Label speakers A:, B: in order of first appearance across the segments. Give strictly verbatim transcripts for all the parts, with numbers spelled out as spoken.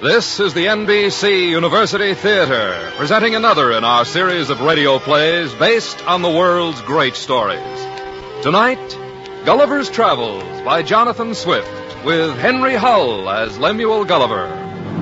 A: This is the N B C University Theater, presenting another in our series of radio plays based on the world's great stories. Tonight, Gulliver's Travels by Jonathan Swift, with Henry Hull as Lemuel Gulliver.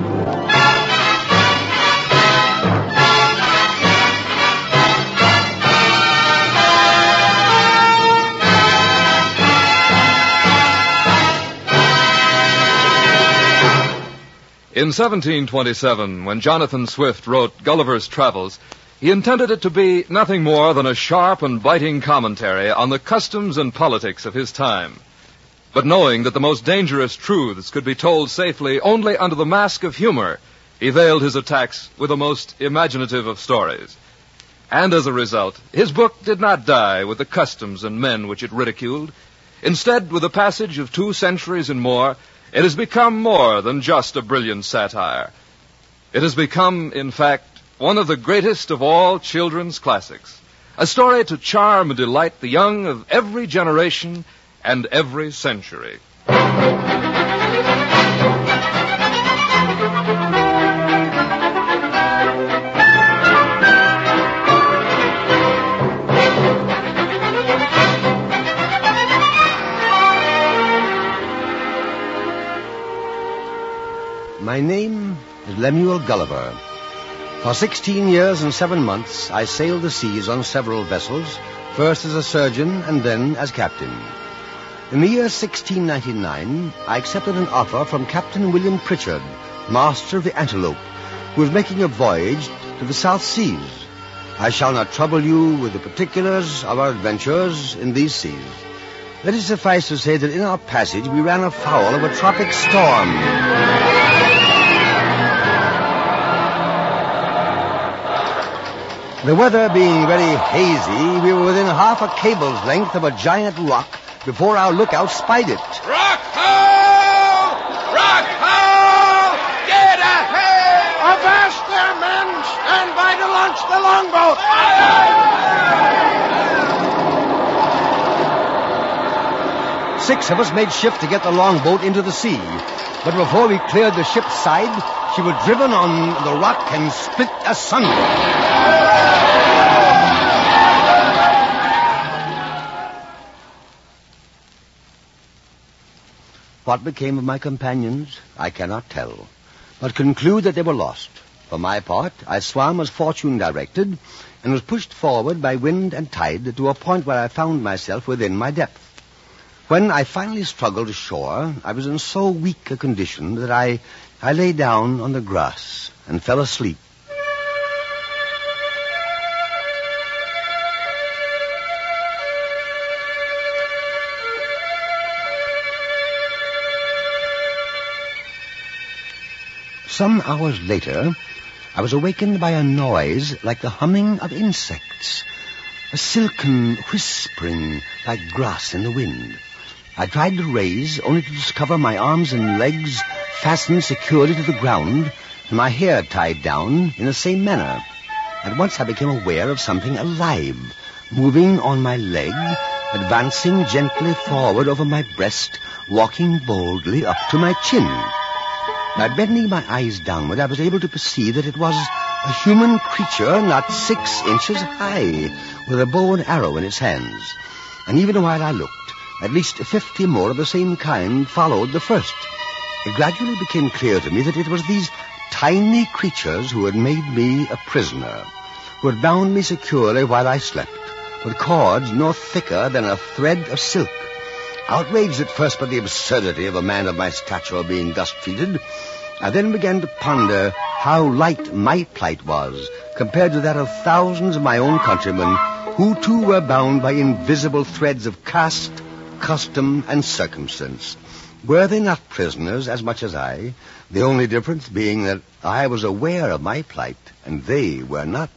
A: In seventeen twenty-seven, when Jonathan Swift wrote Gulliver's Travels, he intended it to be nothing more than a sharp and biting commentary on the customs and politics of his time. But knowing that the most dangerous truths could be told safely only under the mask of humor, he veiled his attacks with the most imaginative of stories. And as a result, his book did not die with the customs and men which it ridiculed. Instead, with the passage of two centuries and more, it has become more than just a brilliant satire. It has become, in fact, one of the greatest of all children's classics, a story to charm and delight the young of every generation and every century.
B: My name is Lemuel Gulliver. For sixteen years and seven months, I sailed the seas on several vessels, first as a surgeon and then as captain. In the year sixteen ninety-nine, I accepted an offer from Captain William Pritchard, master of the Antelope, who was making a voyage to the South Seas. I shall not trouble you with the particulars of our adventures in these seas. Let it suffice to say that in our passage we ran afoul of a tropic storm. The weather being very hazy, we were within half a cable's length of a giant rock before our lookout spied it.
C: Rock ho! Rock ho! Get ahead!
D: Avast there, men! Stand by to launch the longboat!
B: Six of us made shift to get the longboat into the sea. But before we cleared the ship's side, she was driven on the rock and split asunder. What became of my companions, I cannot tell, but conclude that they were lost. For my part, I swam as fortune directed, and was pushed forward by wind and tide to a point where I found myself within my depth. When I finally struggled ashore, I was in so weak a condition that I, I lay down on the grass and fell asleep. Some hours later, I was awakened by a noise like the humming of insects, a silken whispering like grass in the wind. I tried to raise, only to discover my arms and legs fastened securely to the ground and my hair tied down in the same manner. At once I became aware of something alive, moving on my leg, advancing gently forward over my breast, walking boldly up to my chin. By bending my eyes downward, I was able to perceive that it was a human creature not six inches high, with a bow and arrow in its hands. And even while I looked, at least fifty more of the same kind followed the first. It gradually became clear to me that it was these tiny creatures who had made me a prisoner, who had bound me securely while I slept, with cords no thicker than a thread of silk. Outraged at first by the absurdity of a man of my stature being thus treated, I then began to ponder how light my plight was compared to that of thousands of my own countrymen who too were bound by invisible threads of caste, custom, and circumstance. Were they not prisoners as much as I, the only difference being that I was aware of my plight and they were not?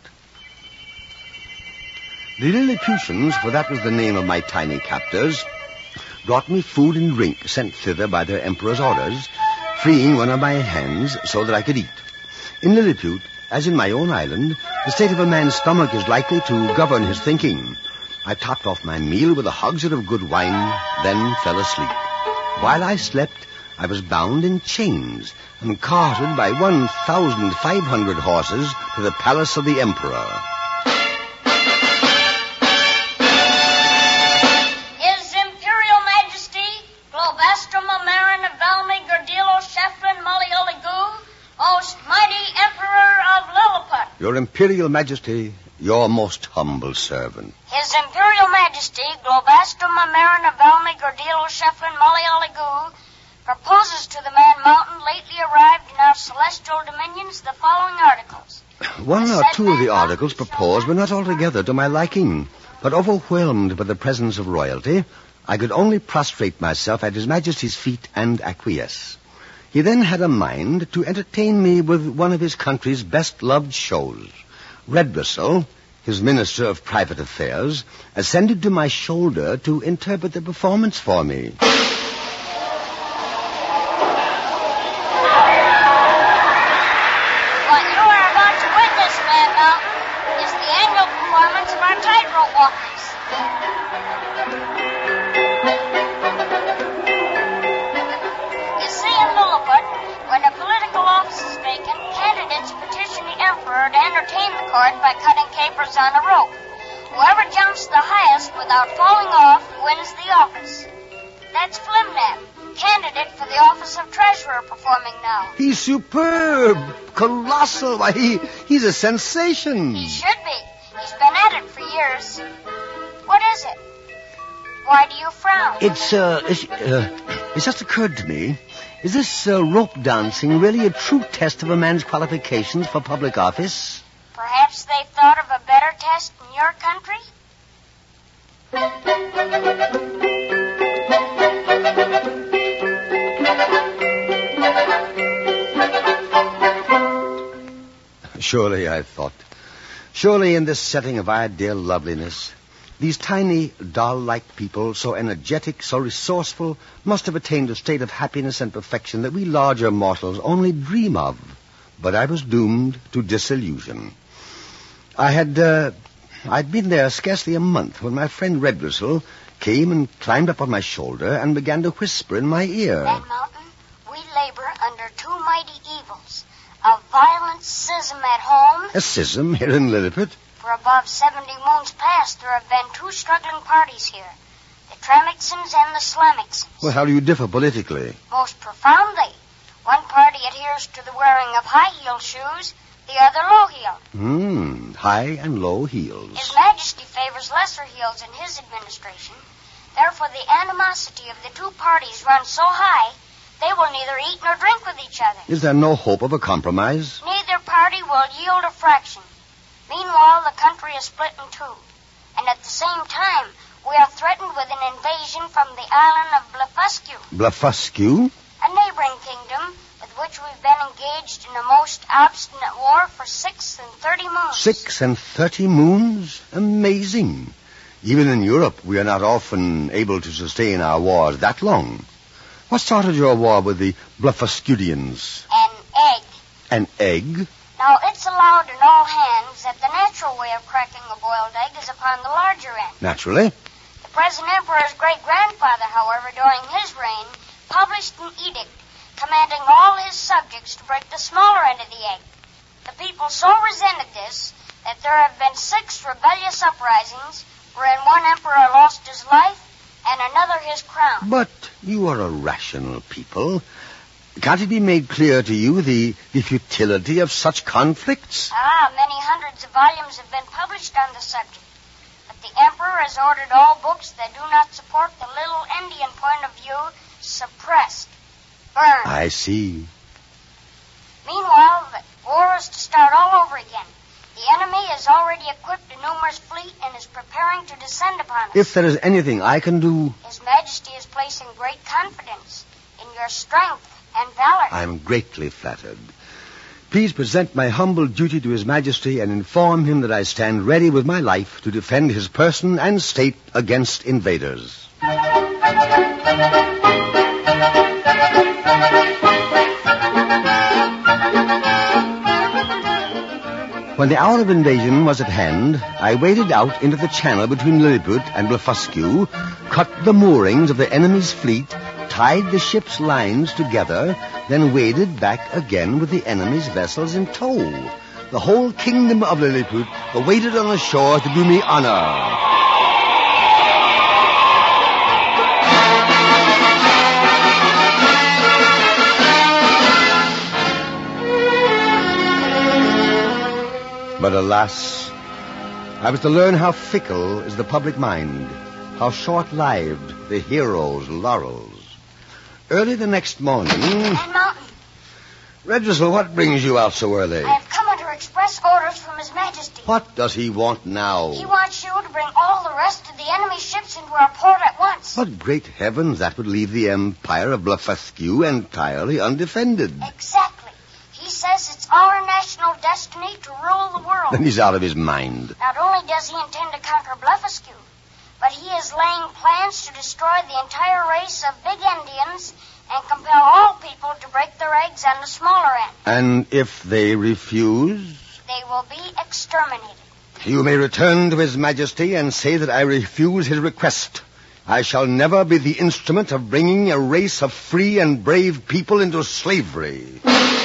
B: The Lilliputians, for that was the name of my tiny captors, brought me food and drink sent thither by their emperor's orders, freeing one of my hands so that I could eat. In Lilliput, as in my own island, the state of a man's stomach is likely to govern his thinking. I topped off my meal with a hogshead of good wine, then fell asleep. While I slept, I was bound in chains and carted by one thousand five hundred horses to the palace of the emperor.
E: His Imperial Majesty, Globastrum Amaran Valmi Gordilo Sheflin Malioligu, most mighty Emperor of Lilliput.
B: Your Imperial Majesty, your most humble servant.
E: His Imperial Majesty, Globastrum Amaran Valmi Gordilo Sheflin Malioligu, proposes to the Man Mountain lately arrived in our celestial dominions the following articles.
B: One or two of the articles proposed were not altogether to my liking, but overwhelmed by the presence of royalty, I could only prostrate myself at His Majesty's feet and acquiesce. He then had a mind to entertain me with one of his country's best-loved shows. Redbristle, his Minister of Private Affairs, ascended to my shoulder to interpret the performance for me.
E: What you are about to witness, Man Mountain, is the annual performance of our tightrope walkers. You see, in Lilliput, when a political office is vacant, candidates petition the emperor to entertain the court by cutting capers on a rope. Whoever jumps the highest without falling off wins the office. That's Flimnap, candidate for the office of treasurer, performing now.
B: He's superb, colossal. Why, he, he's a sensation.
E: He should be. He's been at it for years. What is it? Why do you frown?
B: It's, uh, it's, uh, it's just occurred to me, is this uh, rope dancing really a true test of a man's qualifications for public office?
E: Perhaps they've thought of a better test in your country?
B: Surely, I thought, surely in this setting of ideal loveliness, these tiny, doll-like people, so energetic, so resourceful, must have attained a state of happiness and perfection that we larger mortals only dream of. But I was doomed to disillusion. I had, uh, I'd been there scarcely a month when my friend Redbristle came and climbed up on my shoulder and began to whisper in my ear.
E: Man Mountain, we labor under two mighty evils. A violent schism at home.
B: A schism here in Lilliput?
E: For above seventy moons past, there have been two struggling parties here. The Tremixons and the Slamicsons.
B: Well, how do you differ politically?
E: Most profoundly. One party adheres to the wearing of high-heel shoes, the other low-heel.
B: Hmm, high and low heels.
E: His Majesty favors lesser heels in his administration. Therefore, the animosity of the two parties runs so high, they will neither eat nor drink with each other.
B: Is there no hope of a compromise?
E: Neither party will yield a fraction. Meanwhile, the country is split in two. And at the same time, we are threatened with an invasion from the island of Blefuscu.
B: Blefuscu?
E: A neighboring kingdom with which we've been engaged in a most obstinate war for six and thirty moons.
B: Six and thirty moons? Amazing. Even in Europe, we are not often able to sustain our wars that long. What started your war with the Blefuscudians?
E: An egg.
B: An egg?
E: Now, it's allowed in all hands that the natural way of cracking a boiled egg is upon the larger end.
B: Naturally.
E: The present emperor's great-grandfather, however, during his reign, published an edict commanding all his subjects to break the smaller end of the egg. The people so resented this that there have been six rebellious uprisings wherein one emperor lost his life and another his crown.
B: But you are a rational people. Can't it be made clear to you the, the futility of such conflicts?
E: Ah, many hundreds of volumes have been published on the subject. But the emperor has ordered all books that do not support the little Indian point of view suppressed, burned.
B: I see.
E: Meanwhile, the war is to start all over again. The enemy has already equipped a numerous fleet and is preparing to descend upon us.
B: If there is anything I can do...
E: His Majesty is placing great confidence in your strength and valor.
B: I am greatly flattered. Please present my humble duty to His Majesty and inform him that I stand ready with my life to defend his person and state against invaders. When the hour of invasion was at hand, I waded out into the channel between Lilliput and Blefuscu, cut the moorings of the enemy's fleet, tied the ship's lines together, then waded back again with the enemy's vessels in tow. The whole kingdom of Lilliput waited on the shore to do me honor. But alas, I was to learn how fickle is the public mind, how short-lived the hero's laurels. Early the next morning...
E: And Mountain.
B: Redressel, what brings you out so early?
E: I have come under express orders from His Majesty.
B: What does he want now?
E: He wants you to bring all the rest of the enemy ships into our port at once.
B: But great heavens, that would leave the empire of Blefuscu entirely undefended.
E: Exactly. He says it's our national destiny to rule the world.
B: Then he's out of his mind.
E: Not only does he intend to conquer Blefuscu, but he is laying plans to destroy the entire race of big Indians and compel all people to break their eggs on the smaller end.
B: And if they refuse?
E: They will be exterminated.
B: You may return to His Majesty and say that I refuse his request. I shall never be the instrument of bringing a race of free and brave people into slavery.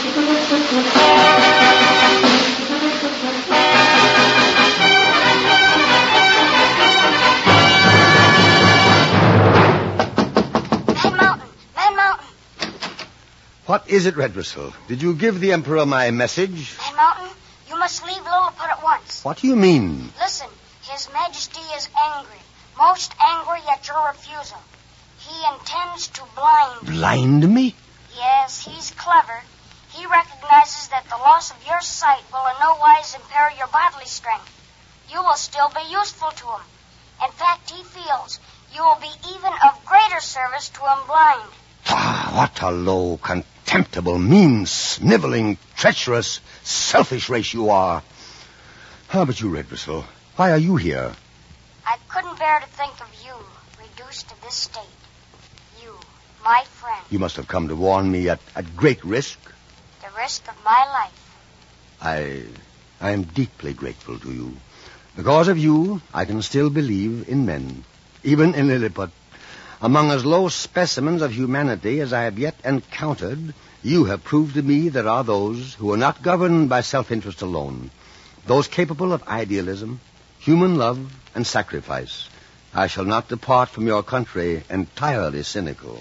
B: What is it, Redressel? Did you give the Emperor my message?
E: Man Mountain, you must leave Lilliput at once.
B: What do you mean?
E: Listen, His Majesty is angry, most angry at your refusal. He intends to blind you.
B: Blind me?
E: Yes, he's clever. He recognizes that the loss of your sight will in no wise impair your bodily strength. You will still be useful to him. In fact, he feels you will be even of greater service to him blind.
B: Ah, what a low, contemptible, mean, sniveling, treacherous, selfish race you are. How about you, Redressel? Why are you here?
E: I couldn't bear to think of you reduced to this state. You, my friend.
B: You must have come to warn me at, at great risk.
E: The risk of my life.
B: I, I am deeply grateful to you. Because of you, I can still believe in men, even in Lilliput. Among as low specimens of humanity as I have yet encountered, you have proved to me there are those who are not governed by self-interest alone, those capable of idealism, human love, and sacrifice. I shall not depart from your country entirely cynical.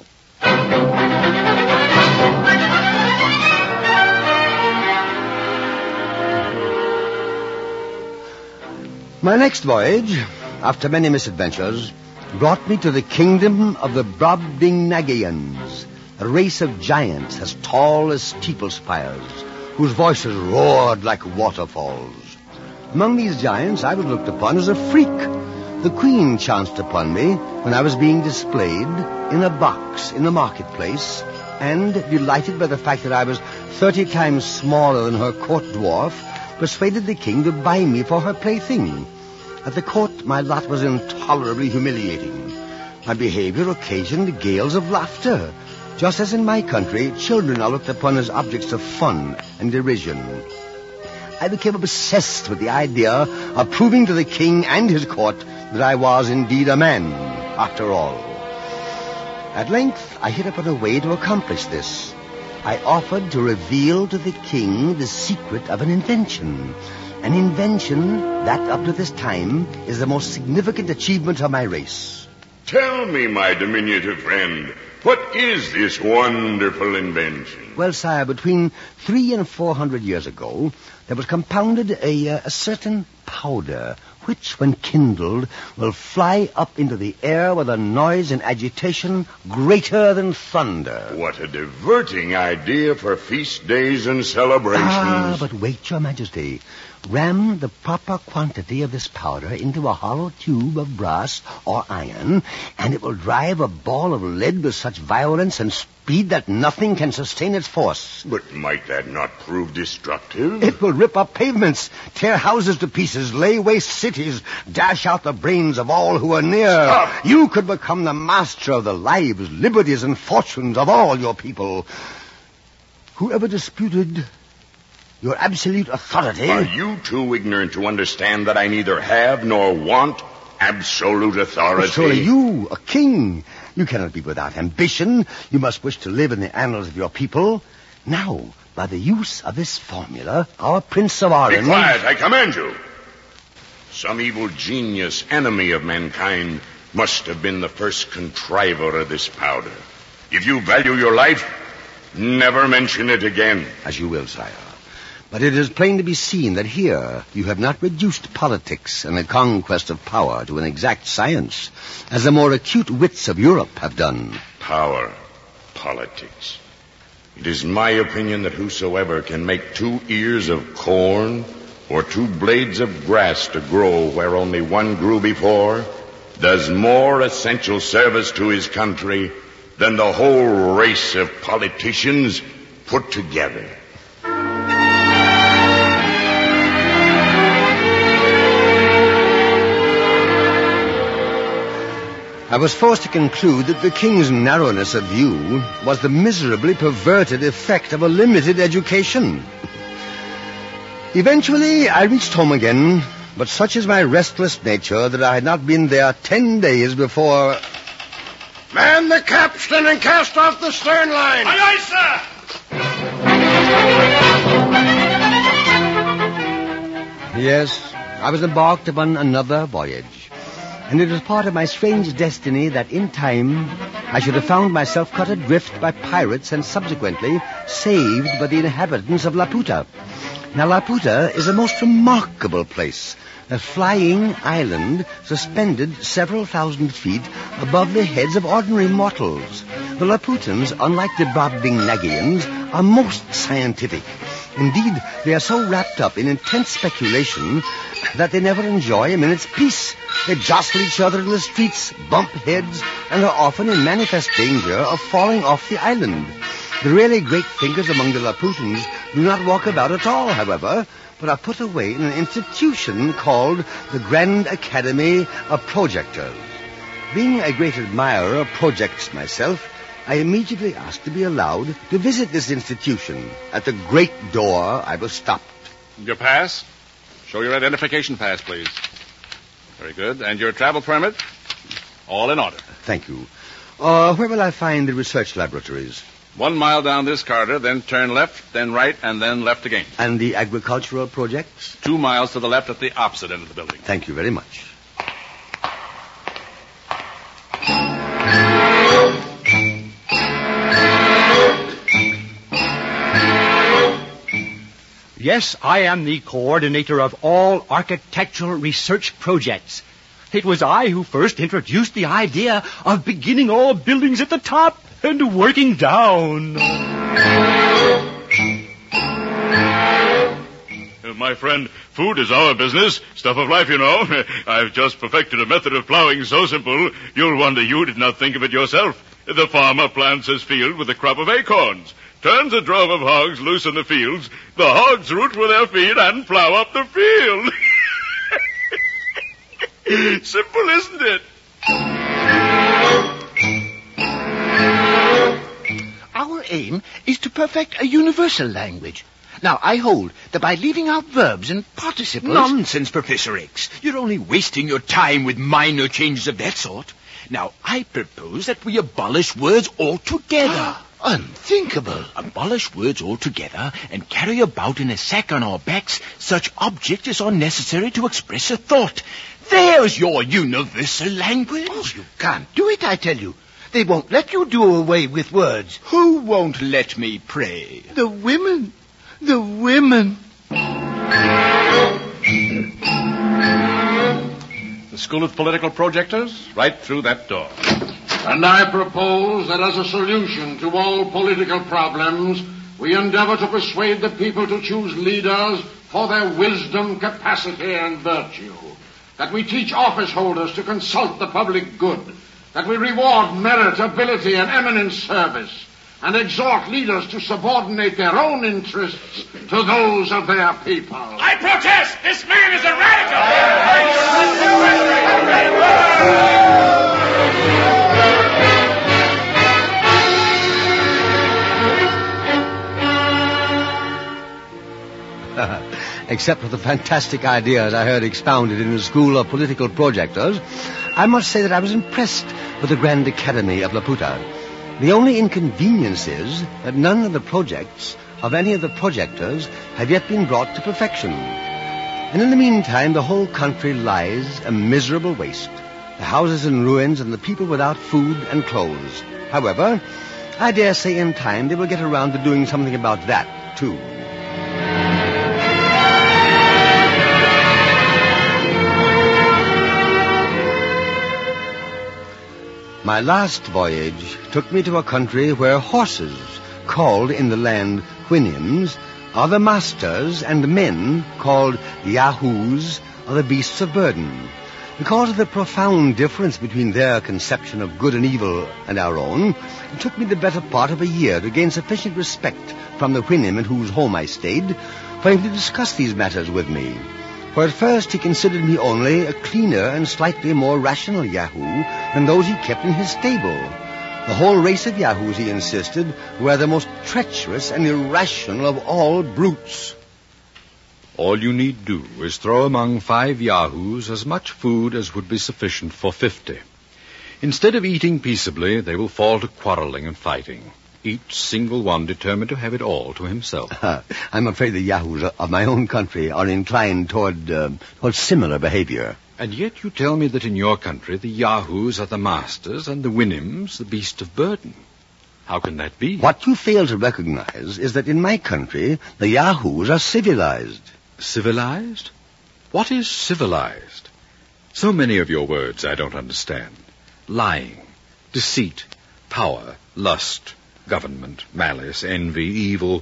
B: My next voyage, after many misadventures, brought me to the kingdom of the Brobdingnagians, a race of giants as tall as steeple spires, whose voices roared like waterfalls. Among these giants I was looked upon as a freak. The queen chanced upon me when I was being displayed in a box in the marketplace, and, delighted by the fact that I was thirty times smaller than her court dwarf, persuaded the king to buy me for her plaything. At the court, my lot was intolerably humiliating. My behavior occasioned gales of laughter. Just as in my country, children are looked upon as objects of fun and derision. I became obsessed with the idea of proving to the king and his court that I was indeed a man, after all. At length, I hit upon a way to accomplish this. I offered to reveal to the king the secret of an invention. An invention that, up to this time, is the most significant achievement of my race.
F: Tell me, my diminutive friend, what is this wonderful invention?
B: Well, sire, between three and four hundred years ago, there was compounded a, uh, a certain powder, which, when kindled, will fly up into the air with a noise and agitation greater than thunder.
F: What a diverting idea for feast days and celebrations.
B: Ah, but wait, your majesty. Ram the proper quantity of this powder into a hollow tube of brass or iron, and it will drive a ball of lead with such violence and speed that nothing can sustain its force.
F: But might that not prove destructive?
B: It will rip up pavements, tear houses to pieces, lay waste cities, dash out the brains of all who are near.
F: Stop.
B: You could become the master of the lives, liberties, and fortunes of all your people. Whoever disputed your absolute authority...
F: Are you too ignorant to understand that I neither have nor want absolute authority?
B: Surely you, a king, You cannot be without ambition. You must wish to live in the annals of your people. Now, by the use of this formula, our Prince of Orange...
F: Be quiet, I command you. Some evil genius, enemy of mankind, must have been the first contriver of this powder. If you value your life, never mention it again.
B: As you will, sire. But it is plain to be seen that here you have not reduced politics and the conquest of power to an exact science, as the more acute wits of Europe have done.
F: Power, politics. It is my opinion that whosoever can make two ears of corn or two blades of grass to grow where only one grew before does more essential service to his country than the whole race of politicians put together.
B: I was forced to conclude that the king's narrowness of view was the miserably perverted effect of a limited education. Eventually, I reached home again, but such is my restless nature that I had not been there ten days before...
D: Man the capstan and cast off the stern line.
C: Aye, aye, sir.
B: Yes, I was embarked upon another voyage. And it was part of my strange destiny that in time I should have found myself cut adrift by pirates and subsequently saved by the inhabitants of Laputa. Now, Laputa is a most remarkable place, a flying island suspended several thousand feet above the heads of ordinary mortals. The Laputans, unlike the Brobdingnagians, are most scientific. Indeed, they are so wrapped up in intense speculation that they never enjoy a minute's peace. They jostle each other in the streets, bump heads, and are often in manifest danger of falling off the island. The really great thinkers among the Laputans do not walk about at all, however, but are put away in an institution called the Grand Academy of Projectors. Being a great admirer of projects myself, I immediately asked to be allowed to visit this institution. At the great door, I was stopped.
G: Your pass? Show your identification pass, please. Very good. And your travel permit? All in order.
B: Thank you. Uh, where will I find the research laboratories?
G: One mile down this corridor, then turn left, then right, and then left again.
B: And the agricultural projects?
G: Two miles to the left at the opposite end of the building.
B: Thank you very much.
H: Yes, I am the coordinator of all architectural research projects. It was I who first introduced the idea of beginning all buildings at the top and working down.
I: My friend, food is our business. Stuff of life, you know. I've just perfected a method of plowing so simple, you'll wonder you did not think of it yourself. The farmer plants his field with a crop of acorns, turns a drove of hogs loose in the fields, the hogs root with their feet and plow up the field. Simple, isn't it?
J: Our aim is to perfect a universal language. Now, I hold that by leaving out verbs and participles...
K: Nonsense, Professor X. You're only wasting your time with minor changes of that sort. Now, I propose that we abolish words altogether.
J: Unthinkable.
K: Abolish words altogether and carry about in a sack on our backs such objects as are necessary to express a thought. There's your universal language.
J: Oh, you can't do it, I tell you. They won't let you do away with words.
K: Who won't let me, pray?
J: The women. The women.
G: The School of Political Projectors, right through that door.
D: And I propose that as a solution to all political problems, we endeavor to persuade the people to choose leaders for their wisdom, capacity, and virtue. That we teach office holders to consult the public good. That we reward merit, ability, and eminent service. And exhort leaders to subordinate their own interests to those of their people.
C: I protest! This man is a radical!
B: Except for the fantastic ideas I heard expounded in the School of Political Projectors, I must say that I was impressed with the Grand Academy of Laputa. The only inconvenience is that none of the projects of any of the projectors have yet been brought to perfection. And in the meantime, the whole country lies a miserable waste. The houses in ruins and the people without food and clothes. However, I dare say in time they will get around to doing something about that, too. My last voyage took me to a country where horses, called in the land Whinims, are the masters, and men, called Yahoos, are the beasts of burden. Because of the profound difference between their conception of good and evil and our own, it took me the better part of a year to gain sufficient respect from the Whinim in whose home I stayed for him to discuss these matters with me. For at first he considered me only a cleaner and slightly more rational Yahoo than those he kept in his stable. The whole race of Yahoos, he insisted, were the most treacherous and irrational of all brutes.
L: All you need do is throw among five Yahoos as much food as would be sufficient for fifty. Instead of eating peaceably, they will fall to quarreling and fighting, each single one determined to have it all to himself.
B: I'm afraid the Yahoos of my own country are inclined toward, uh, toward similar behavior.
L: And yet you tell me that in your country the Yahoos are the masters and the Whinims the beast of burden. How can that be?
B: What you fail to recognize is that in my country the Yahoos are civilized.
L: Civilized? What is civilized? So many of your words I don't understand. Lying, deceit, power, lust, government, malice, envy, evil.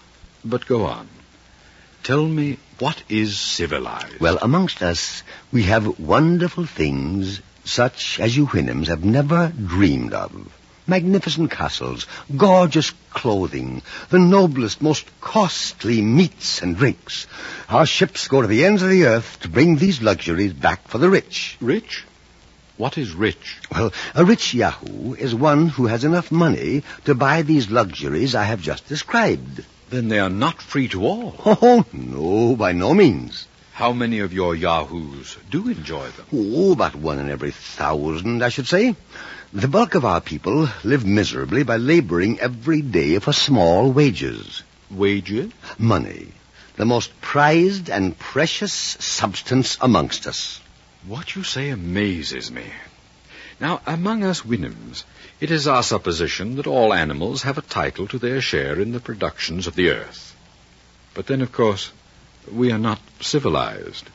L: But go on. Tell me, what is civilized?
B: Well, amongst us, we have wonderful things such as you Whinims have never dreamed of. Magnificent castles, gorgeous clothing, the noblest, most costly meats and drinks. Our ships go to the ends of the earth to bring these luxuries back for the rich.
L: Rich? What is rich?
B: Well, a rich Yahoo is one who has enough money to buy these luxuries I have just described.
L: Then they are not free to all.
B: Oh, no, by no means.
L: How many of your Yahoos do enjoy them?
B: Oh, about one in every thousand, I should say. The bulk of our people live miserably by laboring every day for small wages.
L: Wages?
B: Money. The most prized and precious substance amongst us.
L: What you say amazes me. Now, among us Whinims, it is our supposition that all animals have a title to their share in the productions of the earth. But then, of course, we are not civilized.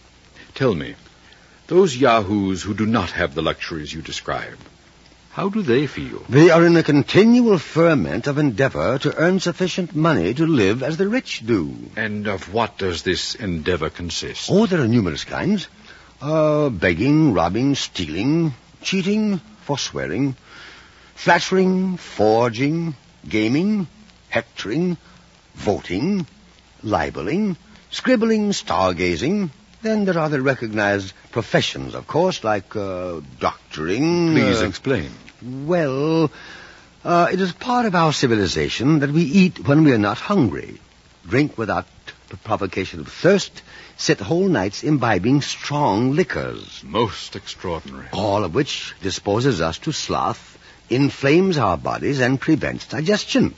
L: Tell me, those Yahoos who do not have the luxuries you describe, how do they feel?
B: They are in a continual ferment of endeavor to earn sufficient money to live as the rich do.
L: And of what does this endeavor consist?
B: Oh, there are numerous kinds. Uh, begging, robbing, stealing, cheating, forswearing, flattering, forging, gaming, hectoring, voting, libeling, scribbling, stargazing. Then there are the recognized professions, of course, like uh, doctoring.
L: Please
B: uh,
L: explain.
B: Well, uh, it is part of our civilization that we eat when we are not hungry, drink without the provocation of thirst, sit whole nights imbibing strong liquors.
L: Most extraordinary.
B: All of which disposes us to sloth, inflames our bodies, and prevents digestion.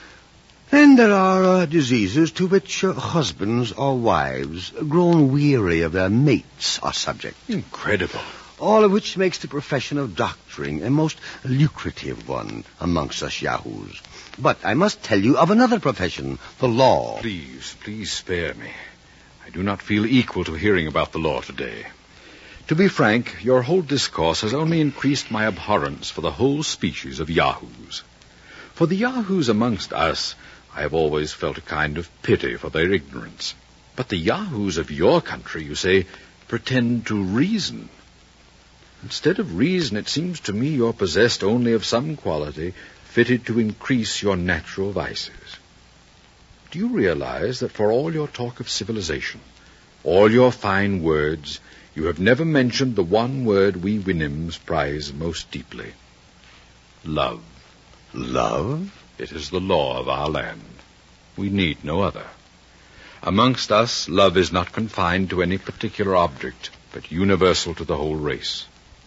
B: Then there are uh, diseases to which uh, husbands or wives, grown weary of their mates, are subject.
L: Incredible.
B: All of which makes the profession of doctoring a most lucrative one amongst us Yahoos. But I must tell you of another profession, the law.
L: Please, please spare me. I do not feel equal to hearing about the law today. To be frank, your whole discourse has only increased my abhorrence for the whole species of Yahoos. For the Yahoos amongst us, I have always felt a kind of pity for their ignorance. But the Yahoos of your country, you say, pretend to reason. Instead of reason, it seems to me you're possessed only of some quality fitted to increase your natural vices. Do you realize that for all your talk of civilization, all your fine words, you have never mentioned the one word we Whinims prize most deeply? Love.
B: Love?
L: It is the law of our land. We need no other. Amongst us, love is not confined to any particular object, but universal to the whole race.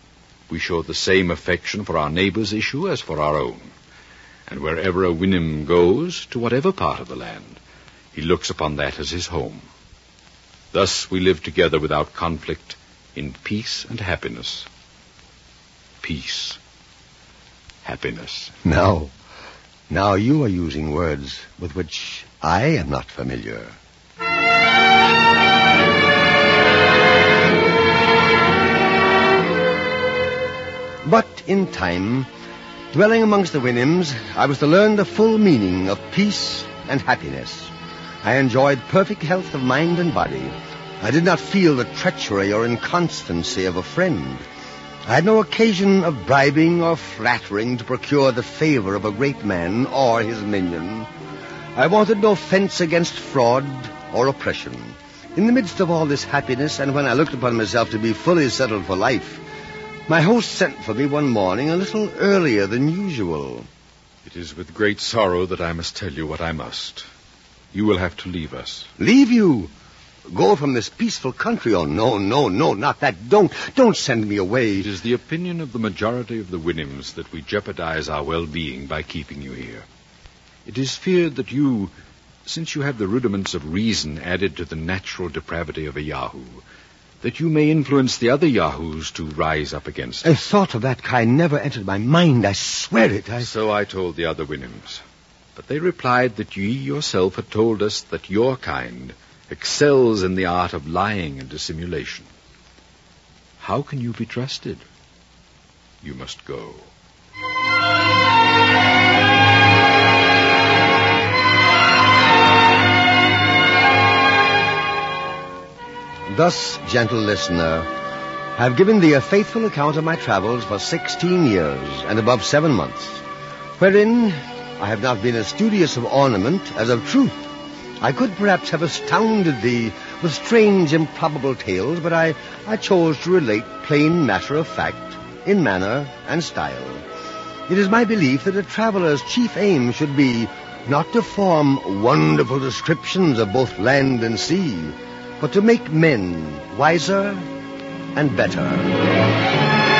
L: We show the same affection for our neighbor's issue as for our own. And wherever a Wynnum goes, to whatever part of the land, he looks upon that as his home. Thus we live together without conflict, in peace and happiness. Peace. Happiness.
B: Now, now you are using words with which I am not familiar. But in time, dwelling amongst the Wynnums, I was to learn the full meaning of peace and happiness. I enjoyed perfect health of mind and body. I did not feel the treachery or inconstancy of a friend. I had no occasion of bribing or flattering to procure the favor of a great man or his minion. I wanted no fence against fraud or oppression. In the midst of all this happiness, and when I looked upon myself to be fully settled for life, my host sent for me one morning a little earlier than usual.
L: It is with great sorrow that I must tell you what I must. You will have to leave us.
B: Leave you? Go from this peaceful country? Oh, no, no, no, not that. Don't, don't send me away.
L: It is the opinion of the majority of the Wynnums that we jeopardize our well-being by keeping you here. It is feared that you, since you have the rudiments of reason added to the natural depravity of a Yahoo, that you may influence the other Yahoos to rise up against us.
B: A thought of that kind never entered my mind. I swear it. I...
L: So I told the other Wynnums. But they replied that ye yourself had told us that your kind excels in the art of lying and dissimulation. How can you be trusted? You must go.
B: Thus, gentle listener, I have given thee a faithful account of my travels for sixteen years and above seven months, wherein I have not been as studious of ornament as of truth. I could perhaps have astounded thee with strange, improbable tales, but I, I chose to relate plain matter of fact in manner and style. It is my belief that a traveler's chief aim should be not to form wonderful descriptions of both land and sea, but to make men wiser and better.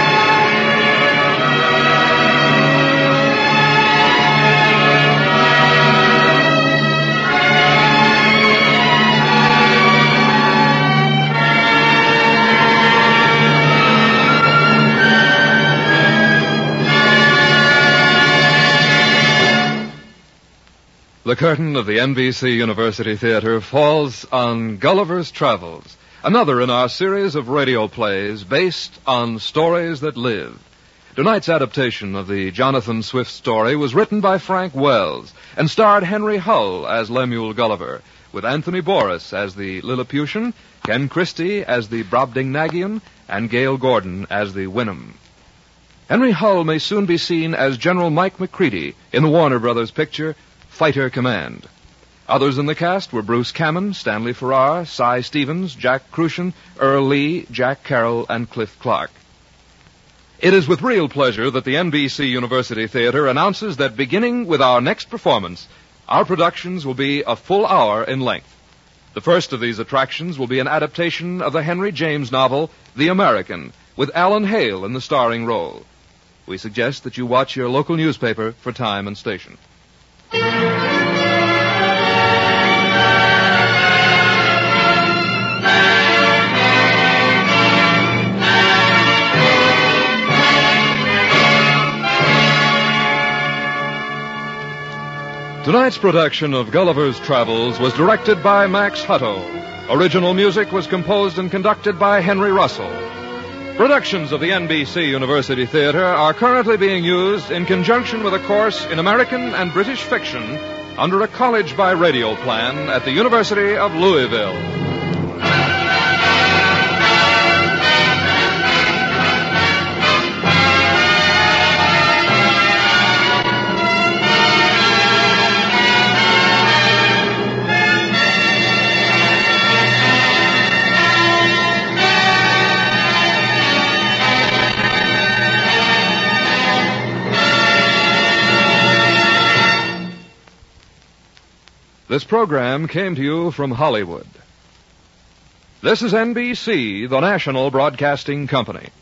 A: The curtain of the N B C University Theater falls on Gulliver's Travels, another in our series of radio plays based on stories that live. Tonight's adaptation of the Jonathan Swift story was written by Frank Wells and starred Henry Hull as Lemuel Gulliver, with Anthony Boris as the Lilliputian, Ken Christie as the Brobdingnagian, and Gale Gordon as the Wynnum. Henry Hull may soon be seen as General Mike McCready in the Warner Brothers picture Fighter Command. Others in the cast were Bruce Cammon, Stanley Farrar, Cy Stevens, Jack Crucian, Earl Lee, Jack Carroll, and Cliff Clark. It is with real pleasure that the N B C University Theater announces that beginning with our next performance, our productions will be a full hour in length. The first of these attractions will be an adaptation of the Henry James novel, The American, with Alan Hale in the starring role. We suggest that you watch your local newspaper for time and station. Tonight's production of Gulliver's Travels was directed by Max Hutto. Original music was composed and conducted by Henry Russell. Productions of the N B C University Theater are currently being used in conjunction with a course in American and British fiction under a college by radio plan at the University of Louisville. This program came to you from Hollywood. This is N B C, the national broadcasting company.